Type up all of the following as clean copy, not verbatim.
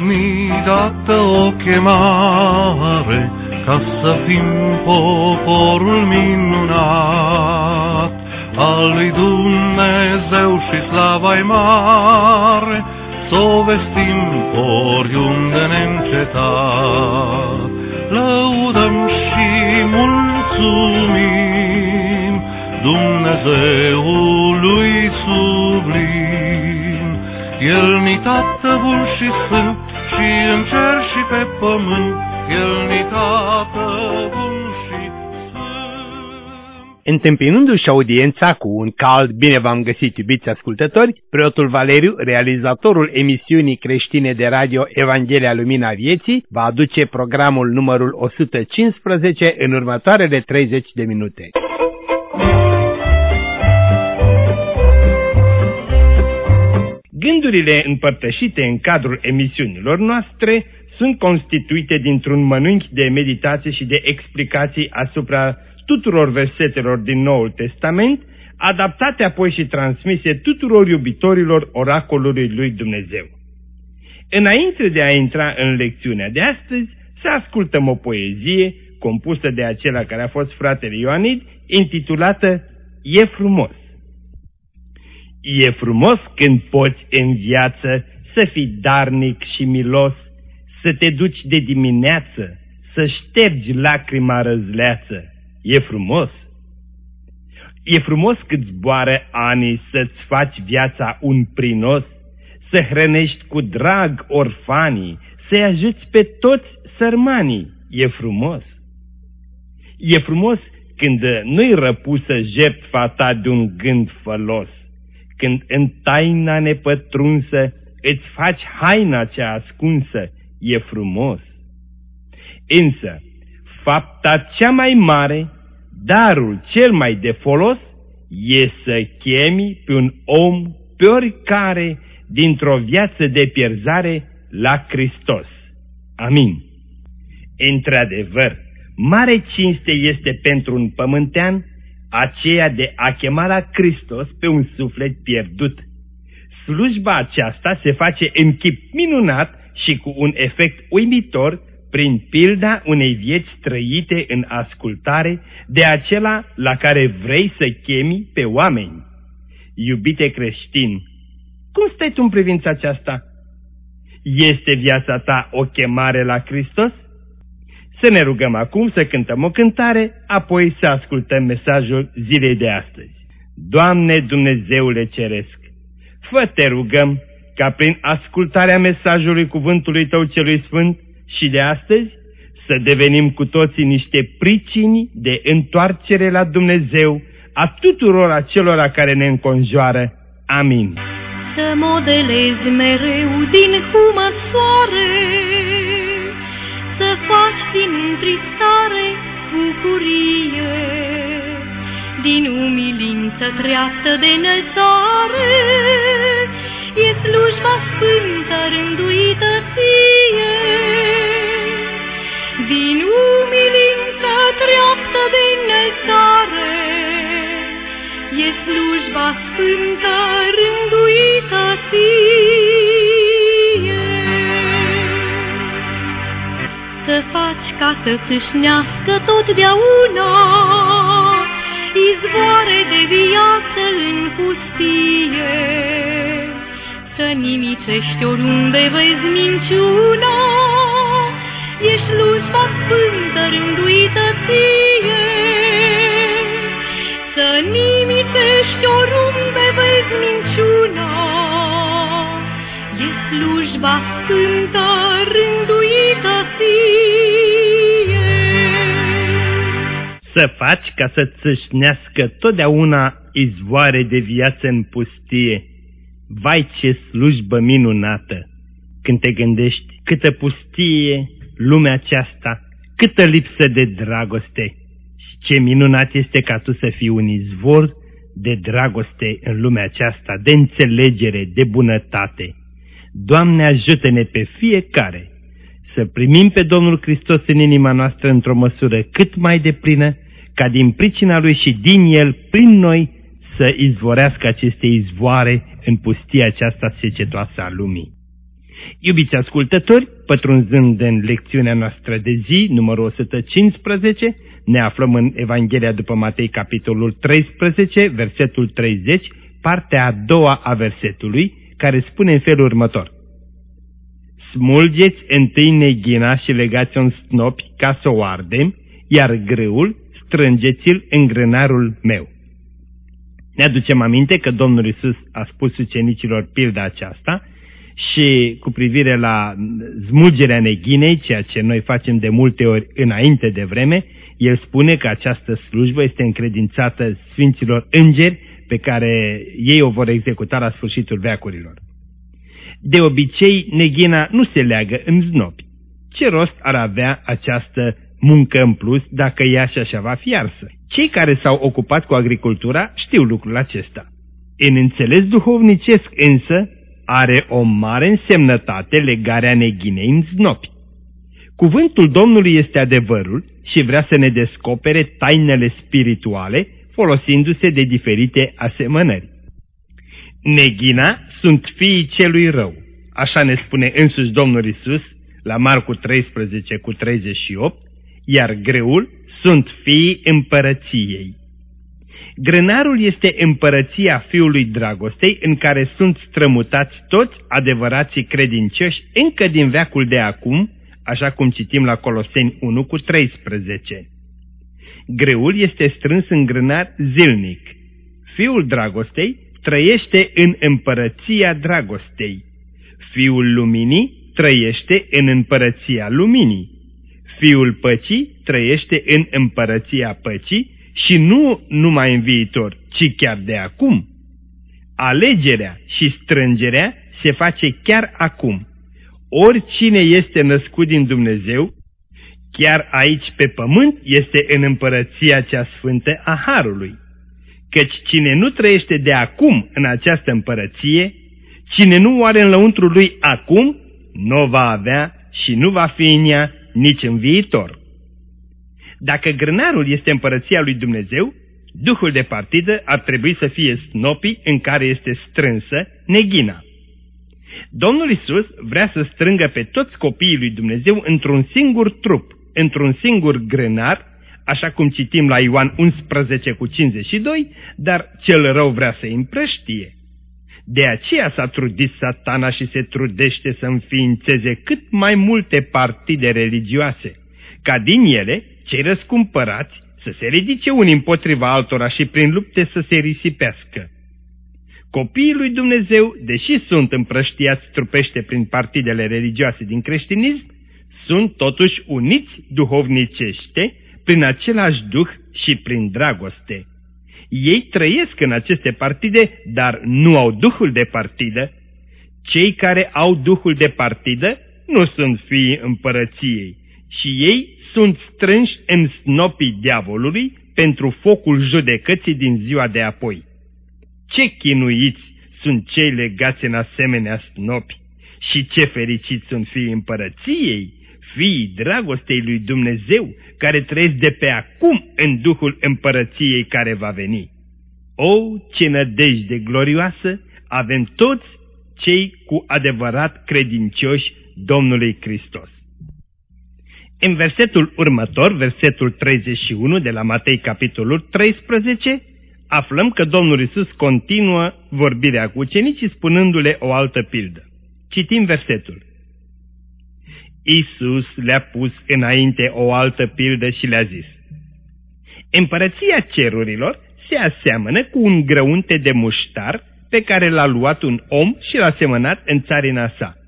ni dată o chemare ca să fim poporul minunat al lui Dumnezeu și slava-i mare, s-o vestim oriunde neîncetat. Lăudăm și mulțumim Dumnezeului sublim. El-ni Tată bun și sfânt, și în cer și pe pământ, El-ni Tată bun și sfânt. Întâmpinându-și audiența cu un cald bine v-am găsit, iubiți ascultători, preotul Valeriu, realizatorul emisiunii creștine de radio Evanghelia Lumina Vieții, va aduce programul numărul 115 în următoarele 30 de minute. Gândurile împărtășite în cadrul emisiunilor noastre sunt constituite dintr-un mănânchi de meditație și de explicații asupra tuturor versetelor din Noul Testament, adaptate apoi și transmise tuturor iubitorilor oracolului lui Dumnezeu. Înainte de a intra în lecțiunea de astăzi, să ascultăm o poezie compusă de acela care a fost fratele Ioanid, intitulată E frumos. E frumos când poți în viață să fii darnic și milos, să te duci de dimineață, să ștergi lacrima răzleață. E frumos. E frumos cât zboară anii să-ți faci viața un prinos, să hrănești cu drag orfanii, să-i ajuți pe toți sărmanii. E frumos. E frumos când nu-i răpusă jertfa ta de un gând fălos, când în taina nepătrunsă îți faci haina cea ascunsă. E frumos. Însă, fapta cea mai mare, darul cel mai de folos, e să chemi pe un om, pe oricare, dintr-o viață de pierzare la Hristos. Amin. Într-adevăr, mare cinste este pentru un pământean aceea de a chema la Hristos pe un suflet pierdut. Slujba aceasta se face în chip minunat și cu un efect uimitor prin pilda unei vieți trăite în ascultare de acela la care vrei să chemi pe oameni. Iubite creștin, cum stai tu în privința aceasta? Este viața ta o chemare la Hristos? Să ne rugăm acum să cântăm o cântare, apoi să ascultăm mesajul zilei de astăzi. Doamne Dumnezeule Ceresc, fă, te rugăm, ca prin ascultarea mesajului cuvântului Tău celui Sfânt și de astăzi să devenim cu toții niște pricini de întoarcere la Dumnezeu a tuturor acelora care ne înconjoară. Amin. Să modelezi mereu din humă soare, să faci din întristare bucurie, din umilință treaptă de înălțare, e slujba sfântă rânduită ție. Din umilință treaptă de înălțare, e slujba sfântă rânduită ție. Să faci ca să țâșnească totdeauna izvoare de viață în pustie, să nimicești oriunde vezi minciuna, e slujba sfântă rânduită ție. Să nimicești oriunde vezi minciuna, e slujba sfântă rânduită ție. Să faci ca să țâșnească totdeauna izvoare de viață în pustie. Vai, ce slujbă minunată! Când te gândești câtă pustie lumea aceasta, câtă lipsă de dragoste, și ce minunat este ca tu să fii un izvor de dragoste în lumea aceasta, de înțelegere, de bunătate. Doamne, ajută-ne pe fiecare să primim pe Domnul Hristos în inima noastră într-o măsură cât mai deplină, ca din pricina Lui și din El, prin noi, să izvorească aceste izvoare în pustia aceasta secetoasă a lumii. Iubiți ascultători, pătrunzând în lecțiunea noastră de zi, numărul 115, ne aflăm în Evanghelia după Matei, capitolul 13, versetul 30, partea a doua a versetului, care spune în felul următor: smulgeți întâi neghina și legați-o în snopi ca să o ardem, iar grâul strângeți-l în grânarul meu. Ne aducem aminte că Domnul Iisus a spus ucenicilor pilda aceasta și cu privire la smulgerea neghinei, ceea ce noi facem de multe ori înainte de vreme, El spune că această slujbă este încredințată Sfinților Îngeri pe care ei o vor executa la sfârșitul veacurilor. De obicei, neghina nu se leagă în znopi. Ce rost ar avea această muncă în plus dacă ea și așa va fi arsă? Cei care s-au ocupat cu agricultura știu lucrul acesta. În înțeles duhovnicesc însă are o mare însemnătate legarea neghinei în znopi. Cuvântul Domnului este adevărul și vrea să ne descopere tainele spirituale folosindu-se de diferite asemănări. Neghina sunt fiii celui rău, așa ne spune însuși Domnul Iisus la Marcu 13 cu 38, iar grâul sunt fiii împărăției. Grânarul este împărăția Fiului Dragostei în care sunt strămutați toți adevărații credincioși încă din veacul de acum, așa cum citim la Coloseni 1 cu 13. Grâul este strâns în grânar zilnic. Fiul Dragostei trăiește în împărăția dragostei. Fiul Luminii trăiește în împărăția luminii. Fiul Păcii trăiește în împărăția păcii și nu numai în viitor, ci chiar de acum. Alegerea și strângerea se face chiar acum. Oricine este născut din Dumnezeu, chiar aici pe pământ, este în împărăția cea sfântă a Harului. Căci cine nu trăiește de acum în această împărăție, cine nu o are în lăuntrul lui acum, nu o va avea și nu va fi în ea nici în viitor. Dacă grânarul este împărăția lui Dumnezeu, duhul de partidă ar trebui să fie snopii în care este strânsă neghina. Domnul Iisus vrea să strângă pe toți copiii lui Dumnezeu într-un singur trup, într-un singur grânar, așa cum citim la Ioan 11 cu 52, dar cel rău vrea să îi împrăștie. De aceea s-a trudit Satana și se trudește să înființeze cât mai multe partide religioase, ca din ele cei răscumpărați să se ridice unii împotriva altora și prin lupte să se risipească. Copiii lui Dumnezeu, deși sunt împrăștiați trupește prin partidele religioase din creștinism, sunt totuși uniți duhovnicește prin același duh și prin dragoste. Ei trăiesc în aceste partide, dar nu au duhul de partidă. Cei care au duhul de partidă nu sunt fiii împărăției și ei sunt strânși în snopii diavolului pentru focul judecății din ziua de apoi. Ce chinuiți sunt cei legați în asemenea snopi și ce fericiți sunt fiii împărăției, fiii dragostei lui Dumnezeu, care trăiesc de pe acum în duhul împărăției care va veni. O, ce nădejde glorioasă avem toți cei cu adevărat credincioși Domnului Hristos. În versetul următor, versetul 31 de la Matei capitolul 13, aflăm că Domnul Iisus continuă vorbirea cu ucenicii spunându-le o altă pildă. Citim versetul. Iisus le-a pus înainte o altă pildă și le-a zis: Împărăția cerurilor se aseamănă cu un grăunte de muștar pe care l-a luat un om și l-a semănat în țarina sa.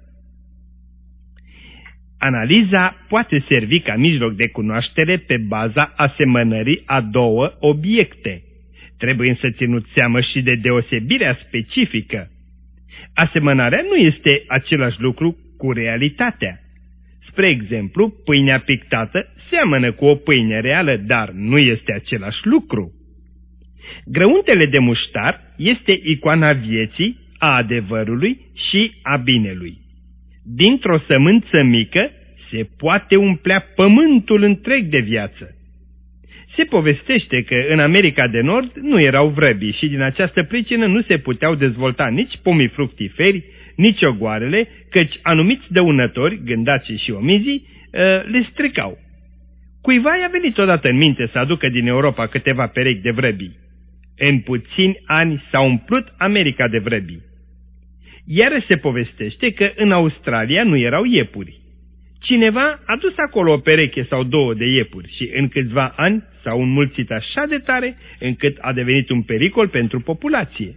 Analiza poate servi ca mijloc de cunoaștere pe baza asemănării a două obiecte. Trebuie însă ținut seamă și de deosebirea specifică. Asemănarea nu este același lucru cu realitatea. Spre exemplu, pâinea pictată seamănă cu o pâine reală, dar nu este același lucru. Grăuntele de muștar este icoana vieții, a adevărului și a binelui. Dintr-o sămânță mică se poate umplea pământul întreg de viață. Se povestește că în America de Nord nu erau vrăbii și din această pricină nu se puteau dezvolta nici pomii fructiferi, nici ogoarele, căci anumiți dăunători, gândacii și omizii, le stricau. Cuiva i-a venit odată în minte să aducă din Europa câteva perechi de vrăbii. În puțini ani s-a umplut America de vrăbii. Iar se povestește că în Australia nu erau iepuri. Cineva a dus acolo o pereche sau două de iepuri și în câțiva ani s-au înmulțit așa de tare încât a devenit un pericol pentru populație.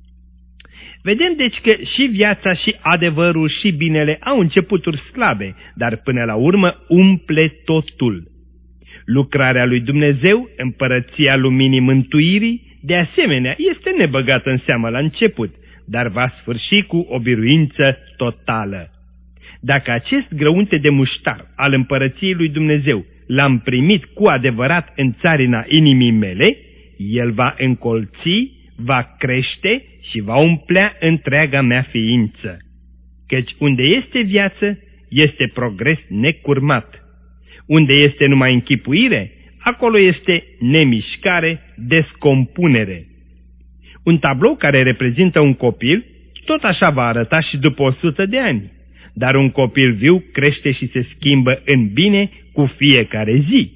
Vedem deci că și viața și adevărul și binele au începuturi slabe, dar până la urmă umple totul. Lucrarea lui Dumnezeu, împărăția luminii mântuirii, de asemenea, este nebăgată în seamă la început, dar va sfârși cu o biruință totală. Dacă acest grăunte de muștar al împărăției lui Dumnezeu l-am primit cu adevărat în țarina inimii mele, el va încolți, va crește și va umplea întreaga mea ființă. Căci unde este viață, este progres necurmat. Unde este numai închipuire, acolo este nemișcare, descompunere. Un tablou care reprezintă un copil, tot așa va arăta și după 100 de ani. Dar un copil viu crește și se schimbă în bine cu fiecare zi.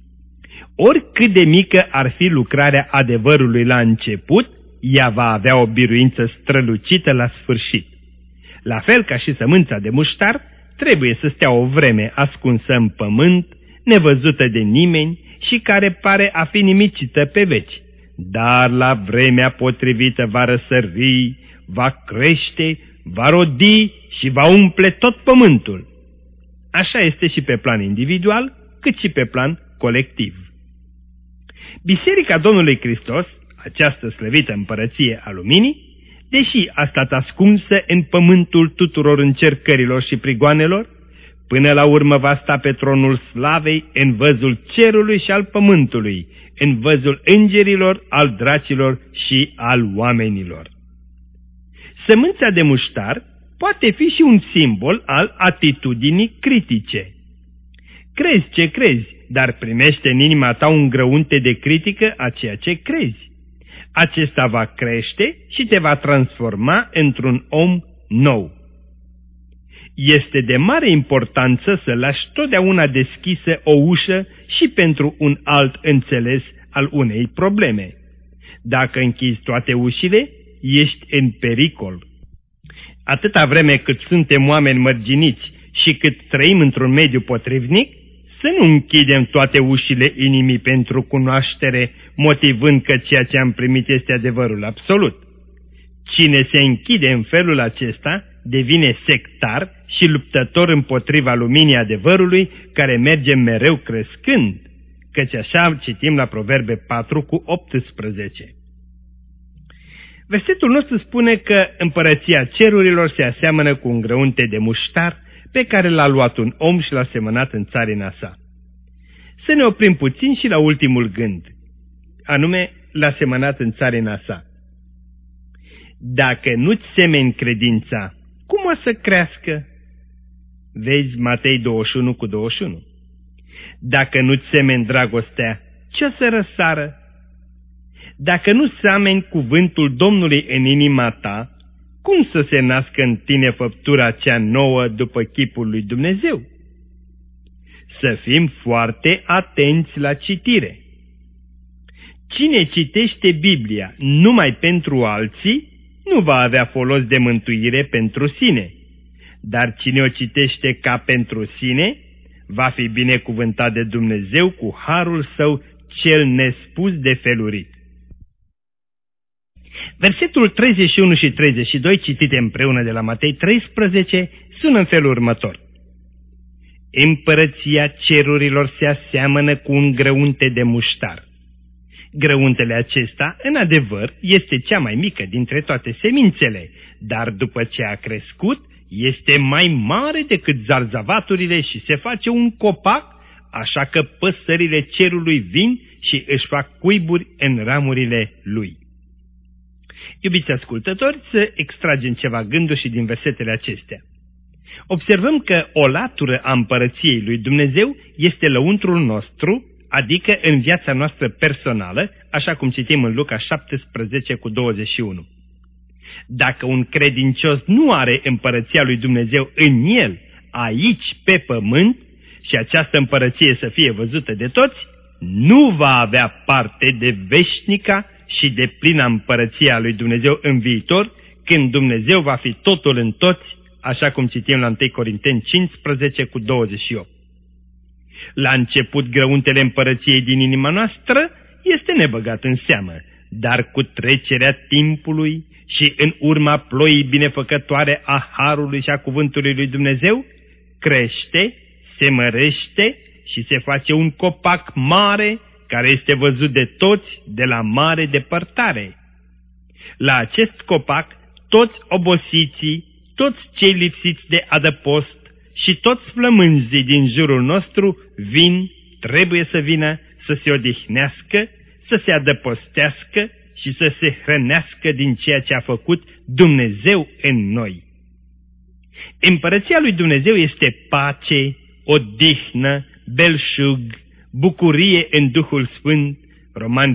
Oricât de mică ar fi lucrarea adevărului la început, ea va avea o biruință strălucită la sfârșit. La fel ca și sămânța de muștar, trebuie să stea o vreme ascunsă în pământ, nevăzută de nimeni și care pare a fi nimicită pe veci. Dar la vremea potrivită va răsări, va crește, va rodi și va umple tot pământul. Așa este și pe plan individual, cât și pe plan colectiv. Biserica Domnului Hristos, această slăvită împărăție a luminii, deși a stat ascunsă în pământul tuturor încercărilor și prigoanelor, până la urmă va sta pe tronul slavei în văzul cerului și al pământului, în văzul îngerilor, al dracilor și al oamenilor. Sămânța de muștar poate fi și un simbol al atitudinii critice. Crezi ce crezi, dar primește în inima ta un grăunte de critică a ceea ce crezi. Acesta va crește și te va transforma într-un om nou. Este de mare importanță să lași totdeauna deschisă o ușă și pentru un alt înțeles al unei probleme. Dacă închizi toate ușile, ești în pericol. Atâta vreme cât suntem oameni mărginiți și cât trăim într-un mediu potrivnic, să nu închidem toate ușile inimii pentru cunoaștere, motivând că ceea ce am primit este adevărul absolut. Cine se închide în felul acesta devine sectar și luptător împotriva luminii adevărului, care merge mereu crescând, căci așa citim la Proverbe 4:18. Versetul nostru spune că împărăția cerurilor se aseamănă cu un grăunte de muștar pe care l-a luat un om și l-a semănat în țarina sa. Să ne oprim puțin și la ultimul gând, anume l-a semănat în țarina sa. Dacă nu-ți semeni credința, cum o să crească? Vezi Matei 21:21. Dacă nu-ți semeni dragostea, ce o să răsară? Dacă nu semeni cuvântul Domnului în inima ta, cum să se nască în tine făptura cea nouă după chipul lui Dumnezeu? Să fim foarte atenți la citire. Cine citește Biblia numai pentru alții, nu va avea folos de mântuire pentru sine, dar cine o citește ca pentru sine, va fi binecuvântat de Dumnezeu cu harul său cel nespus de felurit. Versetul 31 și 32, citite împreună de la Matei 13, sună în felul următor. Împărăția cerurilor se aseamănă cu un grăunte de muștar. Grăuntele acesta, în adevăr, este cea mai mică dintre toate semințele, dar după ce a crescut, este mai mare decât zarzavaturile și se face un copac, așa că păsările cerului vin și își fac cuiburi în ramurile lui. Iubiți ascultători, să extragem ceva gânduri și din versetele acestea. Observăm că o latură a împărăției lui Dumnezeu este lăuntrul nostru, adică în viața noastră personală, așa cum citim în Luca 17:21. Dacă un credincios nu are împărăția lui Dumnezeu în el, aici pe pământ, și această împărăție să fie văzută de toți, nu va avea parte de veșnica și de plina împărăția lui Dumnezeu în viitor, când Dumnezeu va fi totul în toți, așa cum citim la 1 Corinteni 15:28. La început grăuntele împărăției din inima noastră este nebăgat în seamă, dar cu trecerea timpului și în urma ploii binefăcătoare a harului și a cuvântului lui Dumnezeu, crește, se mărește și se face un copac mare care este văzut de toți de la mare depărtare. La acest copac toți obosiții, toți cei lipsiți de adăpost și toți flămânzii din jurul nostru trebuie să vină să se odihnească, să se adăpostească și să se hrănească din ceea ce a făcut Dumnezeu în noi. Împărăția lui Dumnezeu este pace, odihnă, belșug, bucurie în Duhul Sfânt, Romani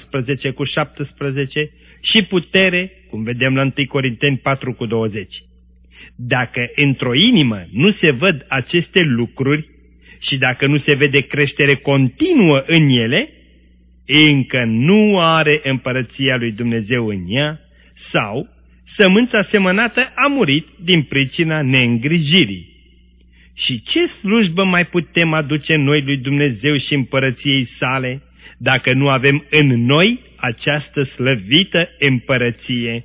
14:17, și putere, cum vedem la 1 Corinteni 4:20. Dacă într-o inimă nu se văd aceste lucruri și dacă nu se vede creștere continuă în ele, încă nu are împărăția lui Dumnezeu în ea, sau sămânța semănată a murit din pricina neîngrijirii. Și ce slujbă mai putem aduce noi lui Dumnezeu și împărăției sale, dacă nu avem în noi această slăvită împărăție?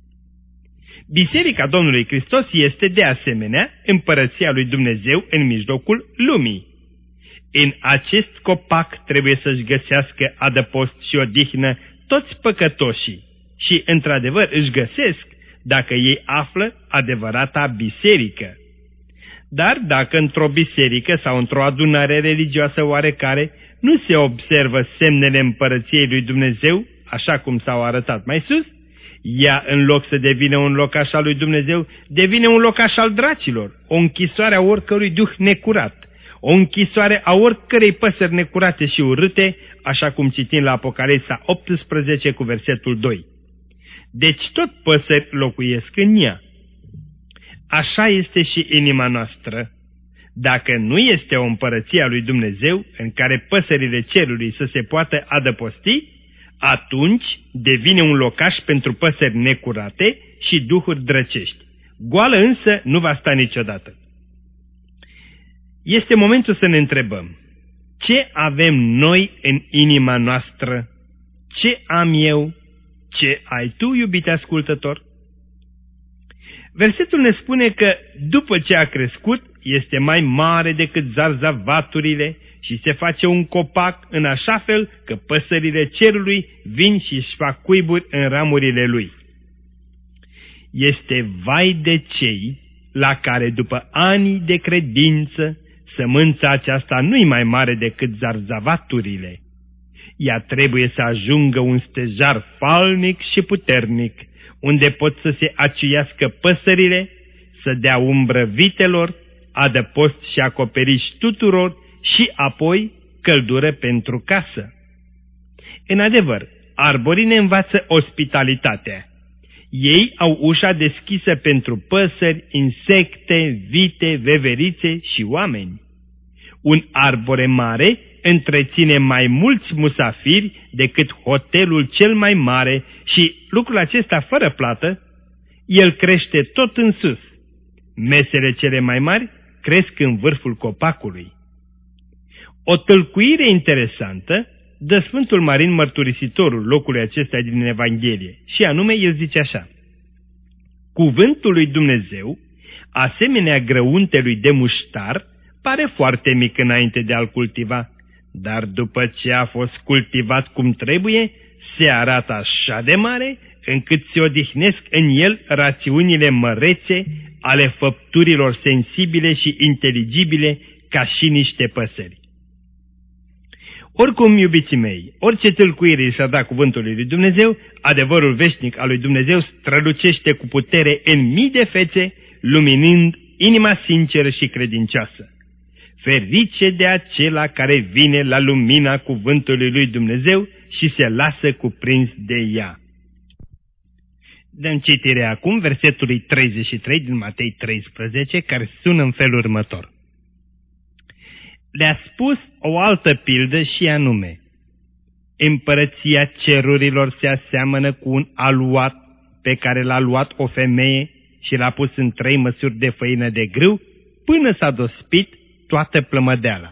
Biserica Domnului Hristos este de asemenea împărăția lui Dumnezeu în mijlocul lumii. În acest copac trebuie să-și găsească adăpost și odihnă toți păcătoșii și, într-adevăr, își găsesc dacă ei află adevărata biserică. Dar dacă într-o biserică sau într-o adunare religioasă oarecare nu se observă semnele împărăției lui Dumnezeu, așa cum s-au arătat mai sus, ea, în loc să devină un locaș al lui Dumnezeu, devine un locaș al dracilor, o închisoare a oricărui duh necurat, o închisoare a oricărei păsări necurate și urâte, așa cum citim la Apocalipsa 18:2. Deci tot păsări locuiesc în ea. Așa este și inima noastră. Dacă nu este o împărăție a lui Dumnezeu în care păsările cerului să se poată adăposti, atunci devine un locaș pentru păsări necurate și duhuri drăcești. Goală însă nu va sta niciodată. Este momentul să ne întrebăm: ce avem noi în inima noastră? Ce am eu? Ce ai tu, iubite ascultător? Versetul ne spune că după ce a crescut, este mai mare decât zarzavaturile și se face un copac în așa fel că păsările cerului vin și își fac cuiburi în ramurile lui. Este vai de cei la care după ani de credință sămânța aceasta nu-i mai mare decât zarzavaturile. Ea trebuie să ajungă un stejar falnic și puternic, unde pot să se aciuiască păsările, să dea umbră vitelor, adăpost și acoperiș tuturor și apoi căldură pentru casă. În adevăr, arborii ne învață ospitalitatea. Ei au ușa deschisă pentru păsări, insecte, vite, veverițe și oameni. Un arbore mare întreține mai mulți musafiri decât hotelul cel mai mare și lucrul acesta fără plată. El crește tot în sus. Mesele cele mai mari cresc în vârful copacului. O tâlcuire interesantă dă Sfântul Marin Mărturisitorul locului acesta din Evanghelie, și anume el zice așa: cuvântul lui Dumnezeu, asemenea grăuntelui de muștar, pare foarte mic înainte de a-l cultiva, dar după ce a fost cultivat cum trebuie, se arată așa de mare încât se odihnesc în el rațiunile mărețe ale făpturilor sensibile și inteligibile ca și niște păsări. Oricum, iubiții mei, orice tâlcuire îi s-a dat cuvântului lui Dumnezeu, adevărul veșnic al lui Dumnezeu strălucește cu putere în mii de fețe, luminând inima sinceră și credincioasă. Ferice de acela care vine la lumina cuvântului lui Dumnezeu și se lasă cuprins de ea. Dăm citire acum versetului 33 din Matei 13, care sună în felul următor. Le-a spus o altă pildă și anume: Împărăția cerurilor se aseamănă cu un aluat pe care l-a luat o femeie și l-a pus în 3 măsuri de făină de grâu până s-a dospit toată plămădeala.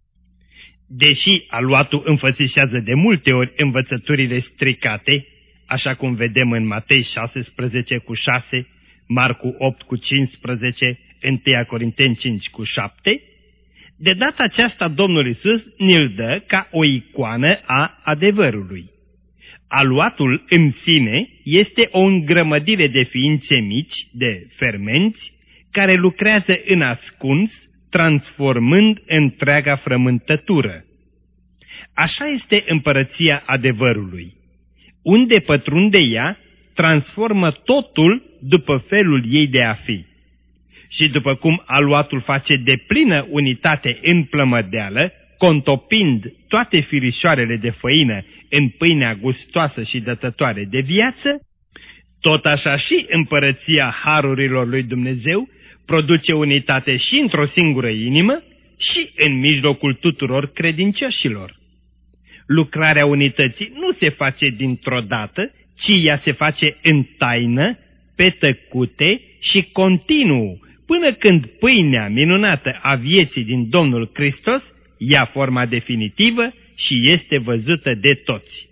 Deși aluatul înfățișează de multe ori învățăturile stricate, așa cum vedem în Matei 16:6, Marcu 8:15, 1 Corinteni 5:7, de data aceasta Domnul Iisus ni-l dă ca o icoană a adevărului. Aluatul în sine este o îngrămădire de ființe mici, de fermenți, care lucrează în ascuns, transformând întreaga frământătură. Așa este împărăția adevărului. Unde pătrunde ea, transformă totul după felul ei de a fi. Și după cum aluatul face deplină unitate în plămădeală, contopind toate firișoarele de făină în pâinea gustoasă și dătătoare de viață, tot așa și împărăția harurilor lui Dumnezeu produce unitate și într-o singură inimă și în mijlocul tuturor credincioșilor. Lucrarea unității nu se face dintr-o dată, ci ea se face în taină, pe tăcute și continuu, până când pâinea minunată a vieții din Domnul Hristos ia forma definitivă și este văzută de toți.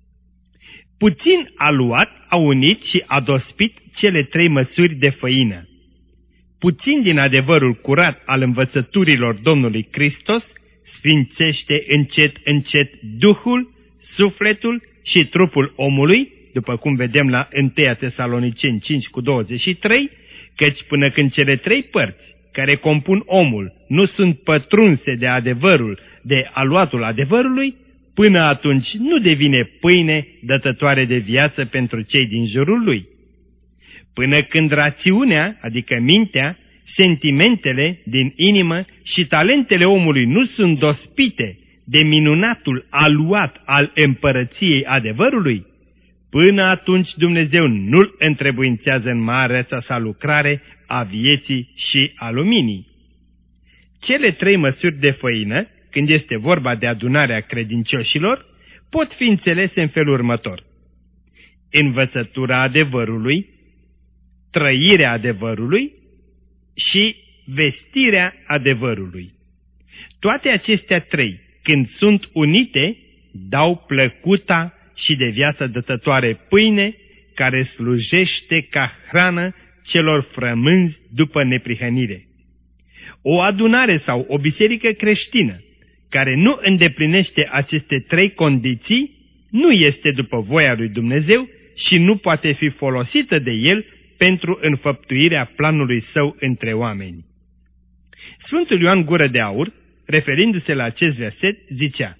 Puțin aluat a unit și a dospit cele 3 măsuri de făină. Puțin din adevărul curat al învățăturilor Domnului Hristos sfințește încet, încet Duhul, sufletul și trupul omului, după cum vedem la 1 Tesaloniceni 5:23, căci până când cele 3 părți care compun omul nu sunt pătrunse de adevărul, de aluatul adevărului, până atunci nu devine pâine dătătoare de viață pentru cei din jurul lui. Până când rațiunea, adică mintea, sentimentele din inimă și talentele omului nu sunt dospite de minunatul aluat al împărăției adevărului, până atunci Dumnezeu nu-l întrebuințează în marea sa lucrare a vieții și a luminii. Cele 3 măsuri de făină, când este vorba de adunarea credincioșilor, pot fi înțelese în felul următor: învățătura adevărului, trăirea adevărului și vestirea adevărului. Toate acestea 3, când sunt unite, dau plăcuta și de viață dătătoare pâine, care slujește ca hrană celor frămânzi după neprihănire. O adunare sau o biserică creștină care nu îndeplinește aceste 3 condiții nu este după voia lui Dumnezeu și nu poate fi folosită de El pentru înfăptuirea planului său între oameni. Sfântul Ioan Gură de Aur, referindu-se la acest verset, zicea: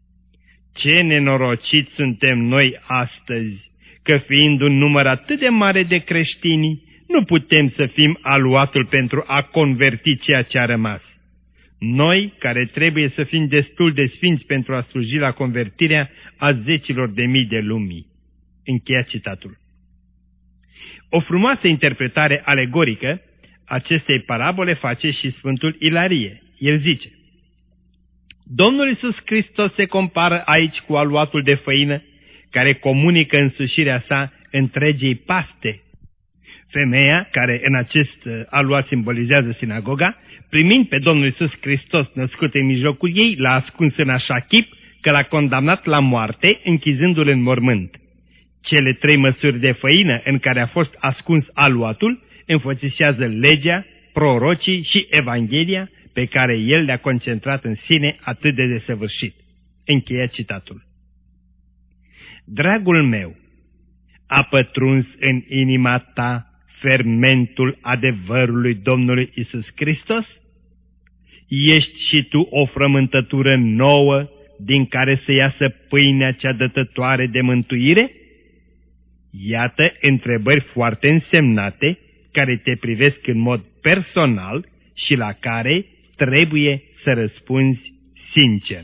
ce nenorociți suntem noi astăzi, că fiind un număr atât de mare de creștini, nu putem să fim aluatul pentru a converti ceea ce a rămas. Noi, care trebuie să fim destul de sfinți pentru a sluji la convertirea a zecilor de mii de lumii. Încheia citatul. O frumoasă interpretare alegorică acestei parabole face și Sfântul Ilarie. El zice: Domnul Iisus Hristos se compară aici cu aluatul de făină, care comunică însușirea sa întregii paste. Femeia, care în acest aluat simbolizează sinagoga, primind pe Domnul Iisus Hristos născut în mijlocul ei, l-a ascuns în așa chip că l-a condamnat la moarte, închizându-l în mormânt. Cele 3 măsuri de făină în care a fost ascuns aluatul înfățișează legea, prorocii și Evanghelia pe care el le-a concentrat în sine atât de desăvârșit. Încheia citatul. Dragul meu, a pătruns în inima ta fermentul adevărului Domnului Iisus Hristos? Ești și tu o frământătură nouă din care să iasă pâinea cea dătătoare de mântuire? Iată întrebări foarte însemnate care te privesc în mod personal și la care trebuie să răspunzi sincer.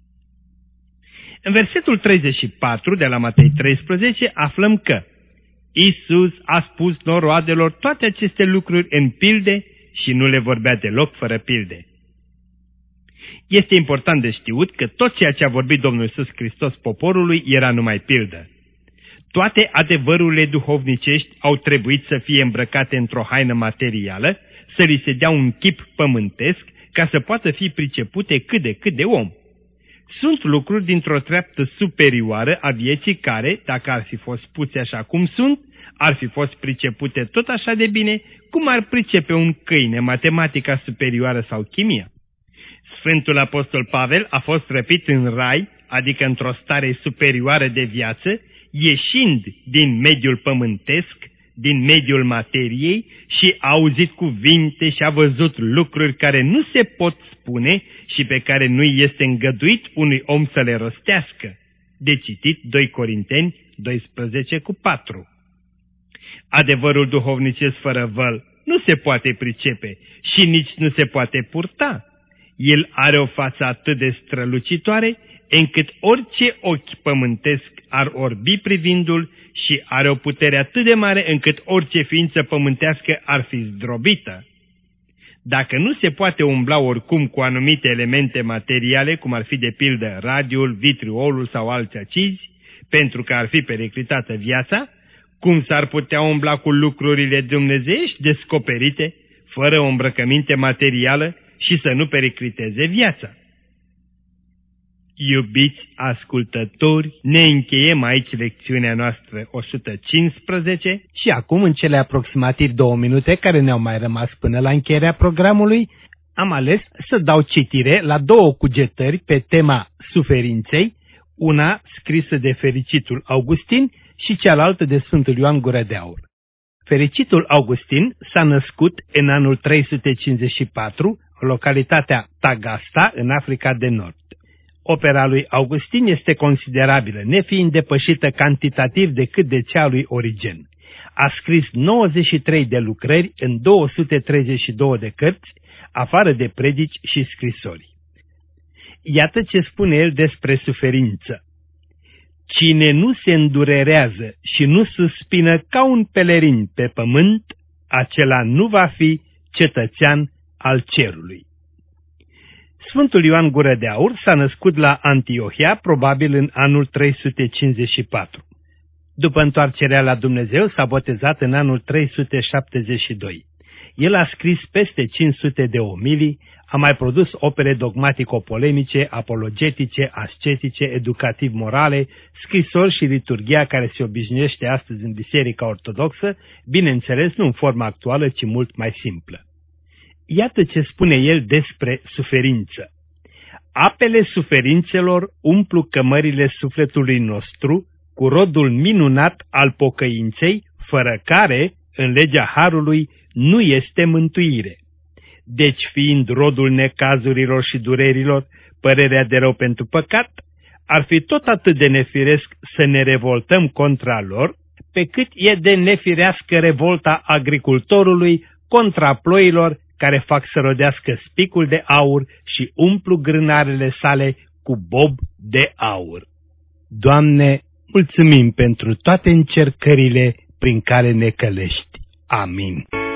În versetul 34 de la Matei 13 aflăm că Iisus a spus noroadelor toate aceste lucruri în pilde și nu le vorbea deloc fără pilde. Este important de știut că tot ceea ce a vorbit Domnul Iisus Hristos poporului era numai pildă. Toate adevărurile duhovnicești au trebuit să fie îmbrăcate într-o haină materială, să li se dea un chip pământesc, ca să poată fi pricepute cât de cât de om. Sunt lucruri dintr-o treaptă superioară a vieții care, dacă ar fi fost puse așa cum sunt, ar fi fost pricepute tot așa de bine cum ar pricepe un câine matematica superioară sau chimia. Sfântul Apostol Pavel a fost răpit în rai, adică într-o stare superioară de viață, ieșind din mediul pământesc, din mediul materiei și a auzit cuvinte și a văzut lucruri care nu se pot spune și pe care nu-i este îngăduit unui om să le rostească. De citit 2 Corinteni 12:4. Adevărul duhovnicesc fără văl nu se poate pricepe și nici nu se poate purta. El are o față atât de strălucitoare, încât orice ochi pământesc ar orbi privindul și are o putere atât de mare încât orice ființă pământească ar fi zdrobită. Dacă nu se poate umbla oricum cu anumite elemente materiale, cum ar fi de pildă radiul, vitriolul sau alți acizi, pentru că ar fi periclitată viața, cum s-ar putea umbla cu lucrurile dumnezeiești descoperite, fără o îmbrăcăminte materială și să nu pericliteze viața? Iubiți ascultători, ne încheiem aici lecțiunea noastră 115 și acum, în cele aproximativ 2 minute care ne-au mai rămas până la încheierea programului, am ales să dau citire la 2 cugetări pe tema suferinței, una scrisă de fericitul Augustin și cealaltă de Sfântul Ioan Gură de Aur. Fericitul Augustin s-a născut în anul 354, în localitatea Tagasta, în Africa de Nord. Opera lui Augustin este considerabilă, nefiind depășită cantitativ decât de cea lui Origen. A scris 93 de lucrări în 232 de cărți, afară de predici și scrisori. Iată ce spune el despre suferință. Cine nu se îndurerează și nu suspină ca un pelerin pe pământ, acela nu va fi cetățean al cerului. Sfântul Ioan Gură de Aur s-a născut la Antiohia, probabil în anul 354. După întoarcerea la Dumnezeu s-a botezat în anul 372. El a scris peste 500 de omilii, a mai produs opere dogmatico-polemice, apologetice, ascetice, educativ-morale, scrisori și liturghia care se obișnuiește astăzi în Biserica Ortodoxă, bineînțeles nu în forma actuală, ci mult mai simplă. Iată ce spune el despre suferință. Apele suferințelor umplu cămările sufletului nostru cu rodul minunat al pocăinței, fără care, în legea harului, nu este mântuire. Deci, fiind rodul necazurilor și durerilor, părerea de rău pentru păcat, ar fi tot atât de nefiresc să ne revoltăm contra lor, pe cât e de nefirească revolta agricultorului contra ploilor care fac să rodească spicul de aur și umplu grânarele sale cu bob de aur. Doamne, mulțumim pentru toate încercările prin care ne călești. Amin.